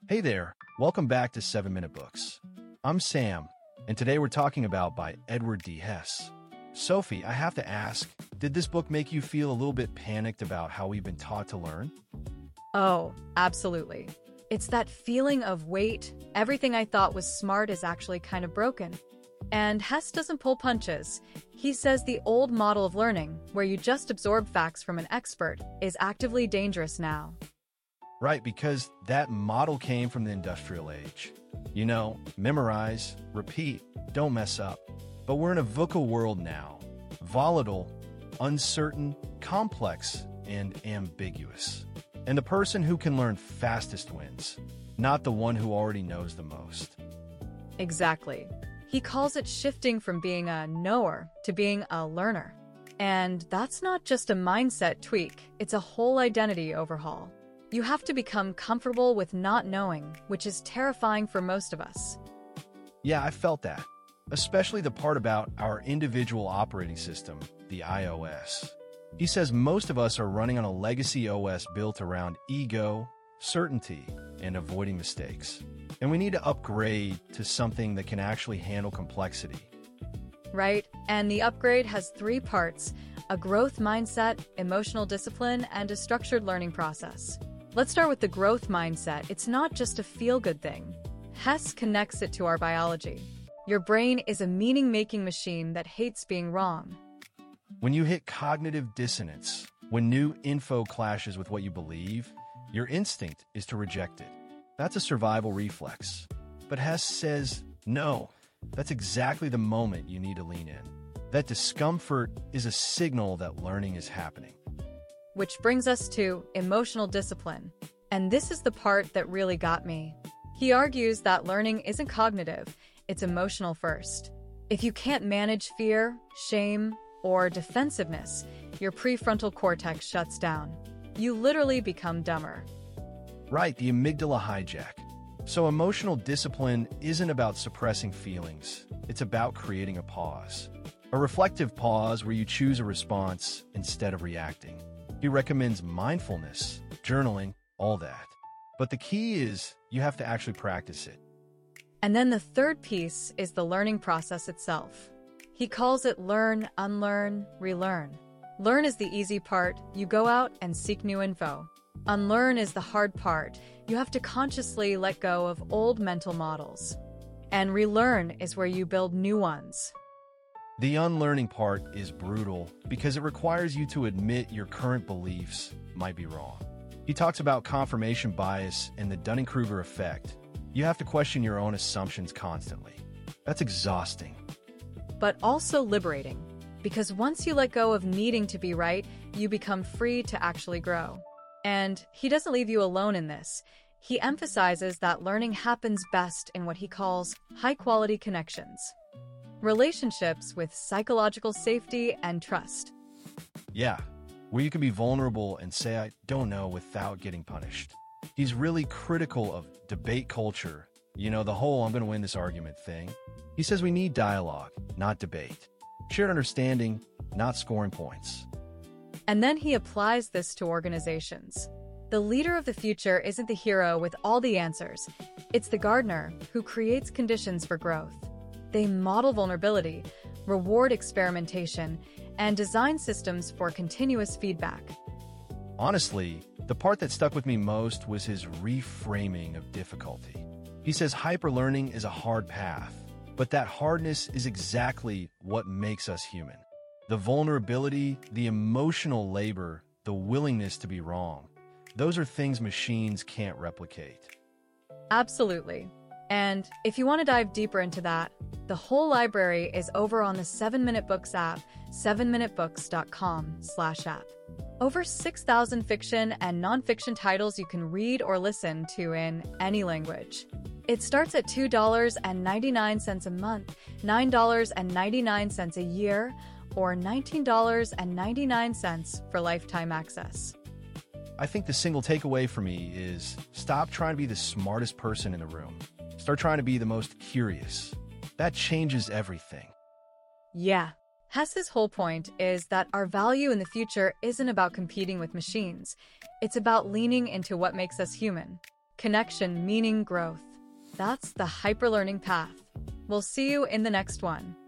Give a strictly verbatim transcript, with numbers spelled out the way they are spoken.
Hey there, welcome back to seven Minute Books. I'm Sam, and today we're talking about by Edward D. Hess. Sophie, I have to ask, did this book make you feel a little bit panicked about how we've been taught to learn? Oh, absolutely. It's that feeling of, wait, everything I thought was smart is actually kind of broken. And Hess doesn't pull punches. He says the old model of learning, where you just absorb facts from an expert, is actively dangerous now. Right, because that model came from the industrial age. You know, memorize, repeat, don't mess up. But we're in a VUCA world now. Volatile, uncertain, complex, and ambiguous. And the person who can learn fastest wins, not the one who already knows the most. Exactly. He calls it shifting from being a knower to being a learner. And that's not just a mindset tweak, it's a whole identity overhaul. You have to become comfortable with not knowing, which is terrifying for most of us. Yeah, I felt that. Especially the part about our individual operating system, the iOS. He says most of us are running on a legacy O S built around ego, certainty, and avoiding mistakes. And we need to upgrade to something that can actually handle complexity. Right? And the upgrade has three parts: a growth mindset, emotional discipline, and a structured learning process. Let's start with the growth mindset. It's not just a feel-good thing. Hess connects it to our biology. Your brain is a meaning-making machine that hates being wrong. When you hit cognitive dissonance, when new info clashes with what you believe, your instinct is to reject it. That's a survival reflex. But Hess says, no, that's exactly the moment you need to lean in. That discomfort is a signal that learning is happening. Which brings us to emotional discipline. And this is the part that really got me. He argues that learning isn't cognitive, it's emotional first. If you can't manage fear, shame, or defensiveness, your prefrontal cortex shuts down. You literally become dumber. Right, the amygdala hijack. So emotional discipline isn't about suppressing feelings. It's about creating a pause. A reflective pause where you choose a response instead of reacting. He recommends mindfulness, journaling, all that. But the key is you have to actually practice it. And then the third piece is the learning process itself. He calls it learn, unlearn, relearn. Learn is the easy part. You go out and seek new info. Unlearn is the hard part. You have to consciously let go of old mental models. And relearn is where you build new ones. The unlearning part is brutal because it requires you to admit your current beliefs might be wrong. He talks about confirmation bias and the Dunning-Kruger effect. You have to question your own assumptions constantly. That's exhausting. But also liberating, because once you let go of needing to be right, you become free to actually grow. And he doesn't leave you alone in this. He emphasizes that learning happens best in what he calls high-quality connections. Relationships with psychological safety and trust. Yeah, where you can be vulnerable and say, I don't know, without getting punished. He's really critical of debate culture. You know, the whole I'm going to win this argument thing. He says we need dialogue, not debate. Shared understanding, not scoring points. And then he applies this to organizations. The leader of the future isn't the hero with all the answers. It's the gardener who creates conditions for growth. They model vulnerability, reward experimentation, and design systems for continuous feedback. Honestly, the part that stuck with me most was his reframing of difficulty. He says hyperlearning is a hard path, but that hardness is exactly what makes us human. The vulnerability, the emotional labor, the willingness to be wrong. Those are things machines can't replicate. Absolutely. And if you want to dive deeper into that, the whole library is over on the seven minute books app, seven minute books dot com slash app. Over six thousand fiction and nonfiction titles you can read or listen to in any language. It starts at two dollars and ninety-nine cents a month, nine dollars and ninety-nine cents a year, or nineteen dollars and ninety-nine cents for lifetime access. I think the single takeaway for me is stop trying to be the smartest person in the room. Start trying to be the most curious. That changes everything. Yeah. Hess's whole point is that our value in the future isn't about competing with machines. It's about leaning into what makes us human. connection, meaning, growth. That's the hyperlearning path. We'll see you in the next one.